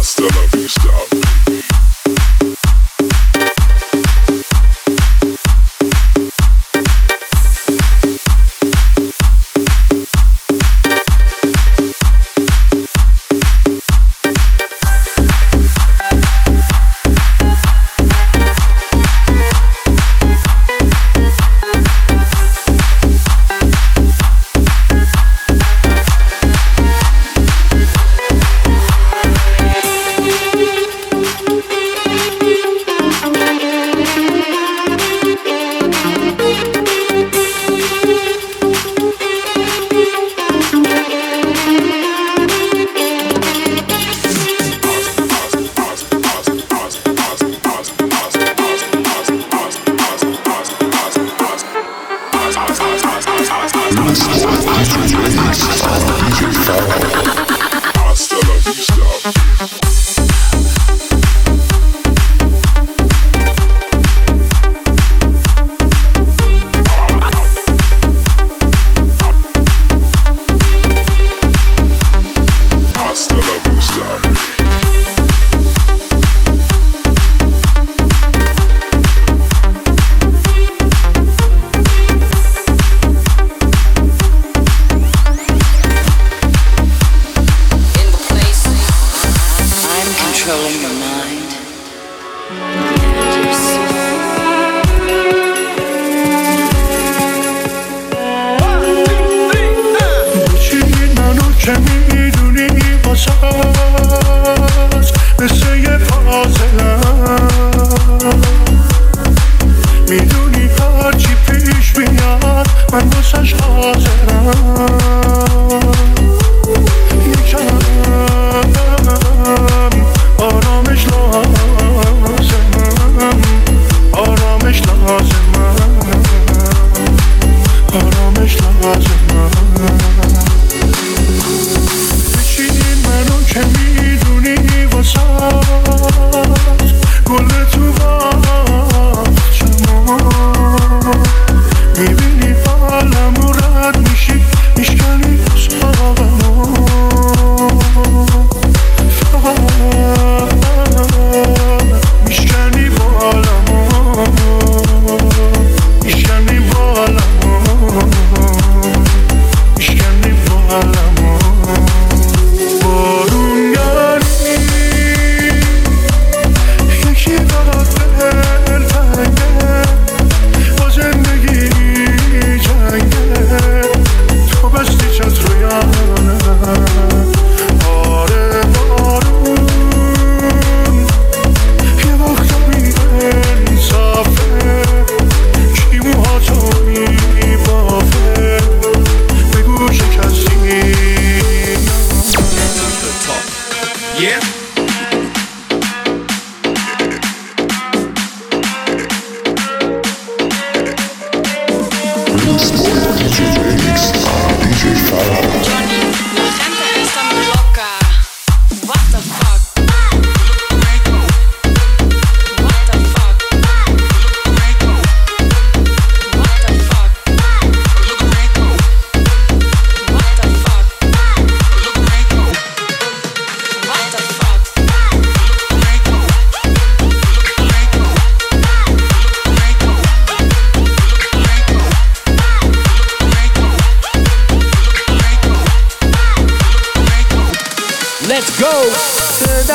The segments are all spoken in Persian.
Let's go.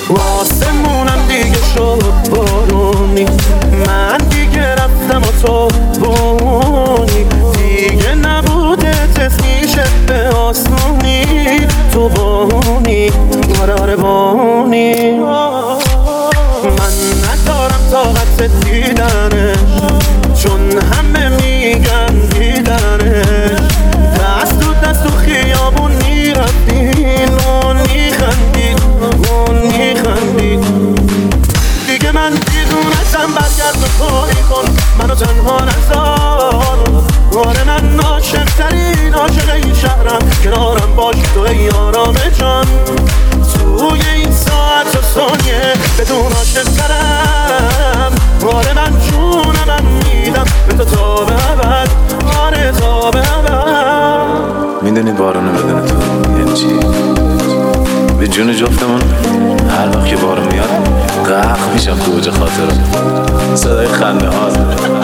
واسمونم دیگه شد بارونی، من دیگه رفتم و تو بونی، دیگه نبوده تسمیشه به آسونی، تو بونی آره بونی. من ندارم طاقت دیدنش چون همه میگن دیدنش، دست تو دست تو خیابون میرفتین اون میخندید اون میخندید. دیگه من دیوونتم برگرد و کاری کن منو تنها نذار، آره من عاشق‌ترین عاشق این شهرم، کنارم باش تو ای آرام جان، توی این ساعت و ثانیه بدون عاشق‌ترم، آره من جونم میدم به تو تا به ابد، آره تا به ابد. میدونی بارونه بدون تو یعنی چی؟ به جون جفتمون هر وقت که بارون میاد غرق میشم تو اوج خاطرم، صدای خنده هاست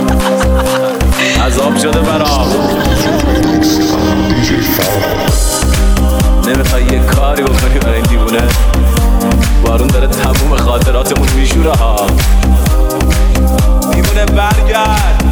عذاب شده برام. نمیخوای یه کاری بکنی برای این دیوونه؟ بارون داره تموم خاطراتمون میشوره ها. دیوونه برگرد.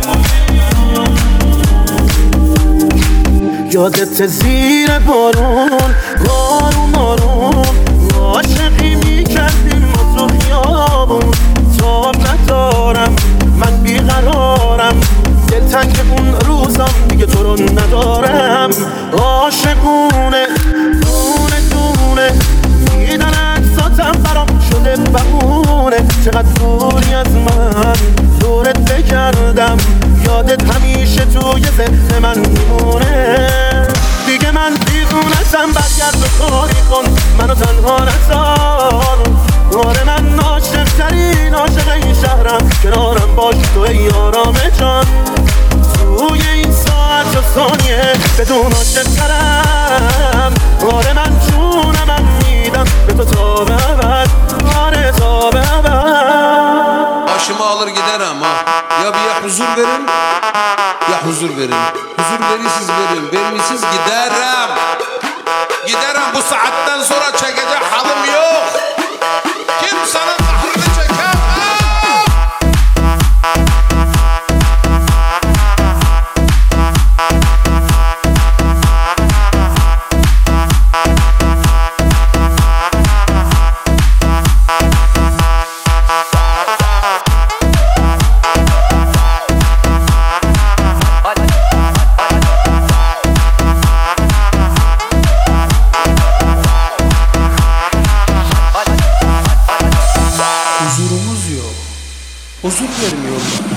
یادت زیر بارون بارون بارون عاشقی میکردیم و تو خیابون، تاب ندارم من بیقرارم، دلتنگ اون روزم دیگه تو رو ندارم، عاشقونه دونه دونه میدن اجزاتم برام شده بهونه، چقدر دوری از من دورت بگردم، یادت همیشه توی ذهن من میمونه، دیگه من دیوونتم برگرد و کاری کن منو تنها نذار، آره من عاشق‌ترین عاشق این شهرم، کنارم باش تو ای آرام جان، توی این ساعت و ثانیه بدون عاشق‌ترم، آره من جونم میدم به تو تا به ابد، آره تا به ابد. Başımı alır giderim ha. Ya bir huzur verin ya huzur verin. Huzur verirsiniz verin, vermişsiniz giderim. Giderim, bu saatten sonra çekecek halim yok. Kimsenin kahrını çekemem. Huzurumuz yok. Huzur vermiyorlar.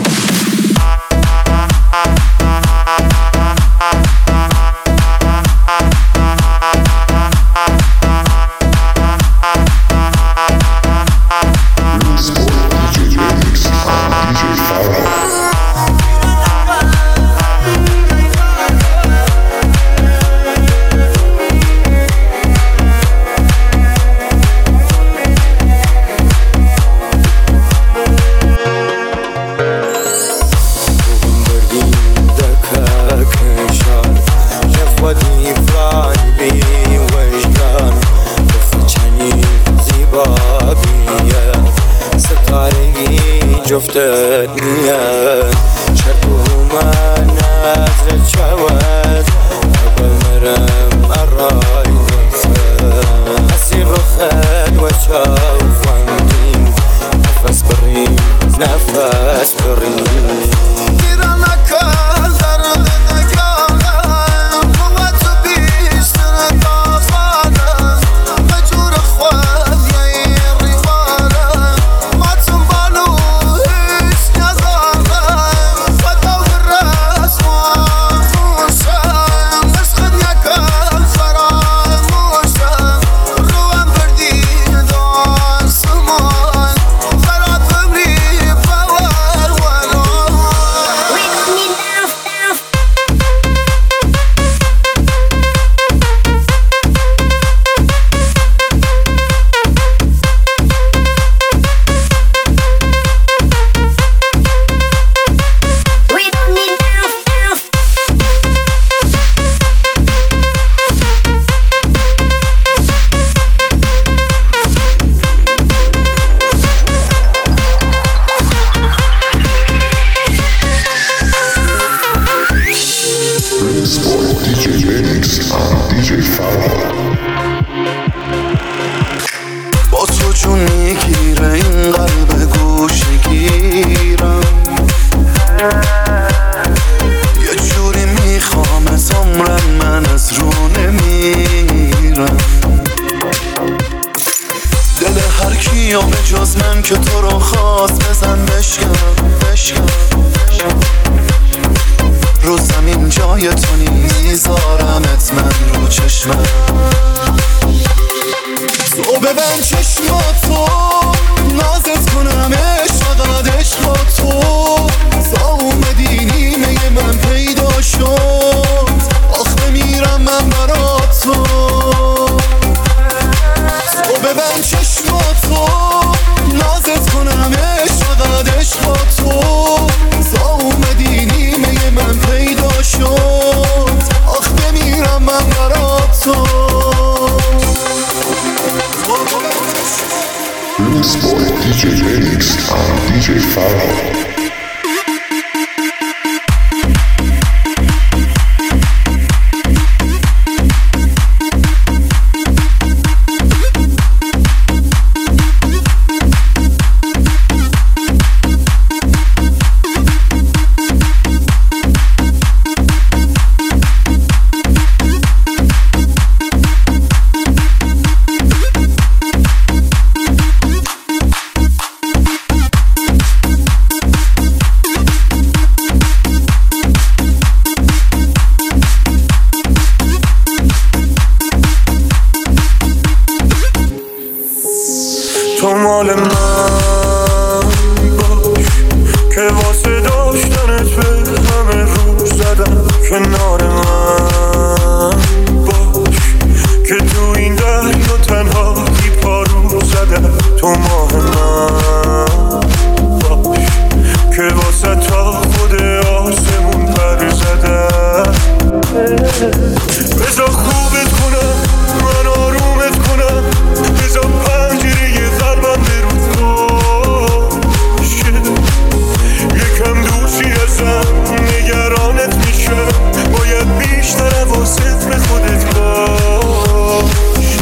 جفتت میاد شرکو من نظرت شود قبل مرم الرای نفس اسیر رخت و شوفندیم نفس بریم نفس بریم جون میگیره این قلب گوشگیرم، یه جوری میخوام از عمرم من از رو نمیرم. دل هر کیو به جز من که تو رو خواست بزن بشکن رو زمین جای تو نیزارمت من رو چشمم. تو ببند چشماتو نازت کنم عشق فقط عشق با تو. تا اومدی نیمه من پیدا شد آخ بمیرم من برا تو. تو ببند چشماتو نازت کنم عشق فقط عشق با تو. تا اومدی نیمه من پیدا شد آخ بمیرم من برا تو. Remix Boy DJ Remix and DJ Farhad. تو مال من باش که واسه داشتنت به همه رو زدم. کنار من باش که تو این دریا تنها پارو زدم. تو ماه من باش که واسه تا خود آسمون پر زدم. بذار خوبت کنم من آرومت کنم، بذار پنجره قلبم برود باشه. یکم دوشی ازم نگرانت میشم، باید بیشتر حواست به خودت باشه.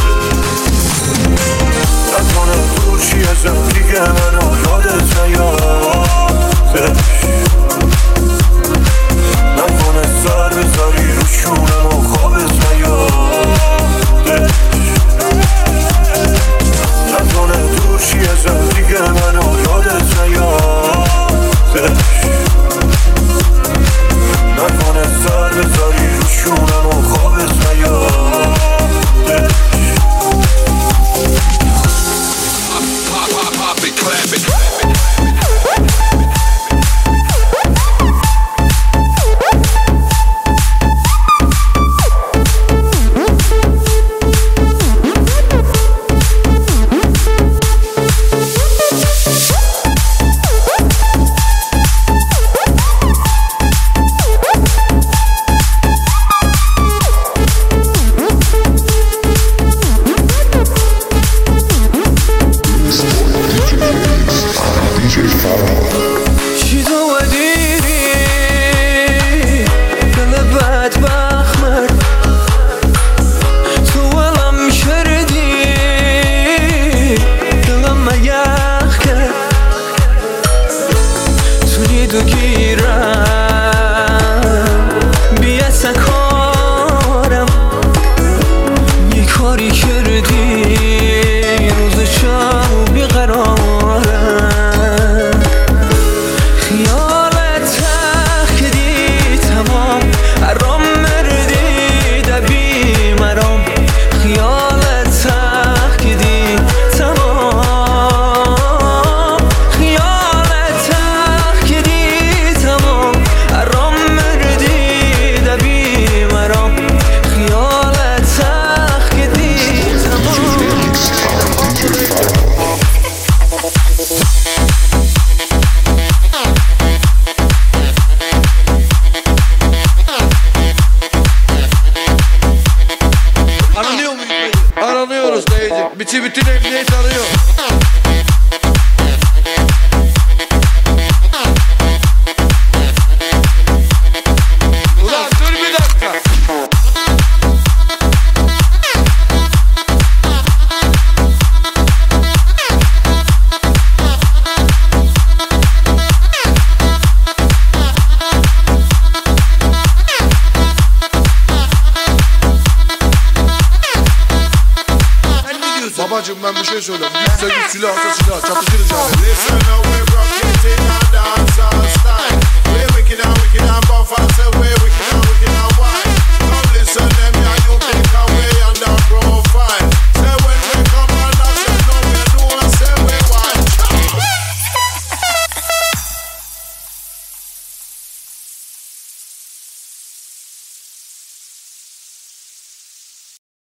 نکنم دوشی ازم دیگه منو یادت نیادش. نکنه سر بذاری رو شونم و خوابت نیادش. نکنه دوشی ازم دیگه منو یادت نیادش. نکنه سر بذاری رو شونم و خوابت نیادش. چی تو ودیری دل بدبخت من تو ولم کردی دلم یخ کرد. تو دیدو گیرم بیا سکارم یه کاری کردی روز شب بیقرارم. Aranıyoruz dayıcık. Bütün emniyet arıyor. Ulan dur bir dakika. Babacım ben bir şey söyleyeyim. Güçse güç, silahsa silah, çatışırız yani. Listen now, we're rocking in our dancehall style. We're wicked and buff and say we're wicked and